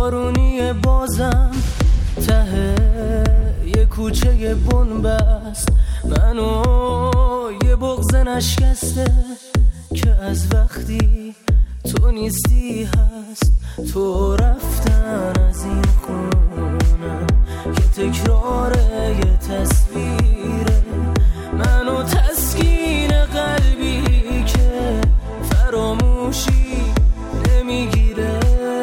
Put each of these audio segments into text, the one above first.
بارونی بازم ته یه کوچه بنبست، منو یه بغض نشکسته که از وقتی تو نیستی هست. تو رفتن از این خونه که تکرار یه تصویره، منو تسکین قلبی که فراموشی نمیگیره.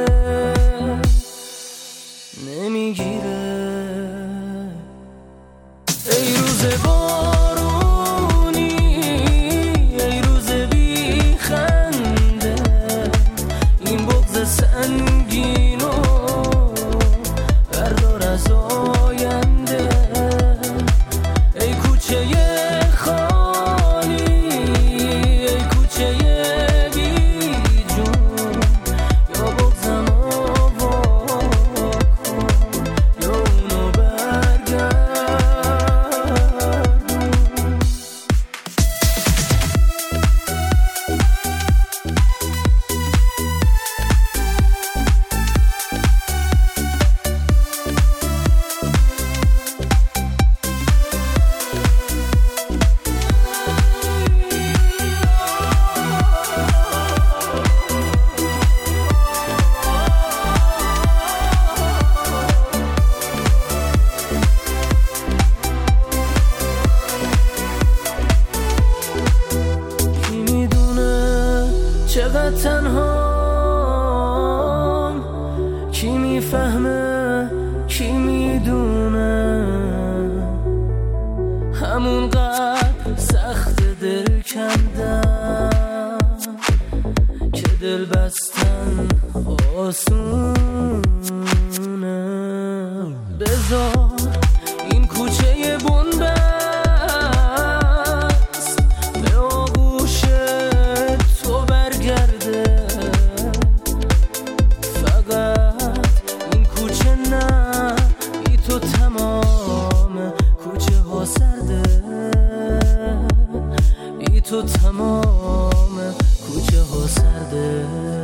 ای روز بارونی، ای روز بی خنده، این بغض سنگینو بردار از آینده. ای کوچه خالی، ای کوچه بی جون، یا بغضم آوا کن یا اونو برگرد. چقدر تنهام، کی میفهمه کی میدونه، همونقدر سخت دل کندم که دل بستن آسونه. بذار این کوچه بنبست به آغوش تو برگرده، فقط این کوچه نه، بی تو تمام کوچه ها سرده، بی تو تمام کوچه ها سرده.